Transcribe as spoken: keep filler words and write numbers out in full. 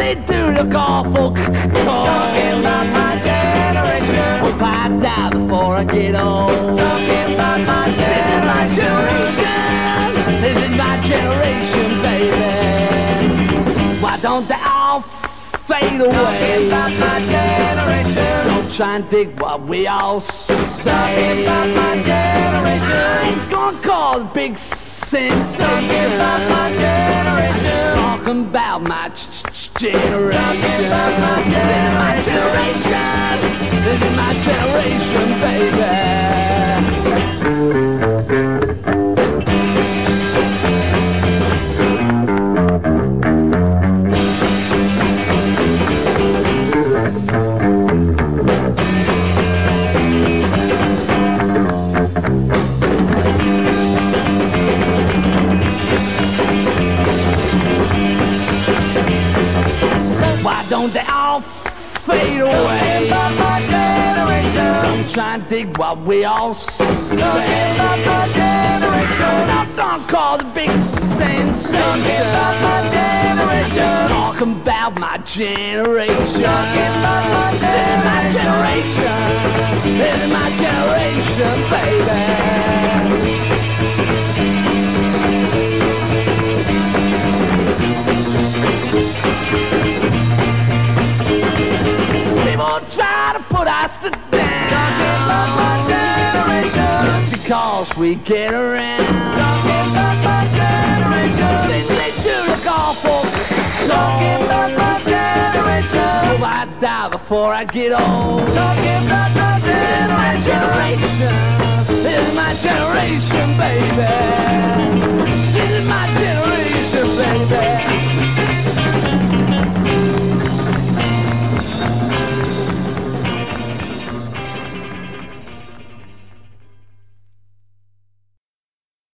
they do look awful cold. Talking about my generation. Hope I die before I get old. Talking about my generation. This is my generation, baby. Why don't they all fade away? Talking about my generation. Don't try and dig what we all say. Talking about my generation. I ain't gonna cause a big sensation. Talking about my generation. Talking about my ch- ch- generation. Talking about my generation. This is my generation, baby. Why don't they all fade away? Talking about my generation. Don't try and dig what we all say. Talking about my generation. Don't, don't cause a big sensation. Talking about my generation. Talking about my generation. Talking about my This is my generation. generation. This is my generation, baby. People try to put us to down. Talking about my generation. Because we get around. Talking about my generation. They, they do look awful. Talking about my generation. Hope I die before I get old. Talking about my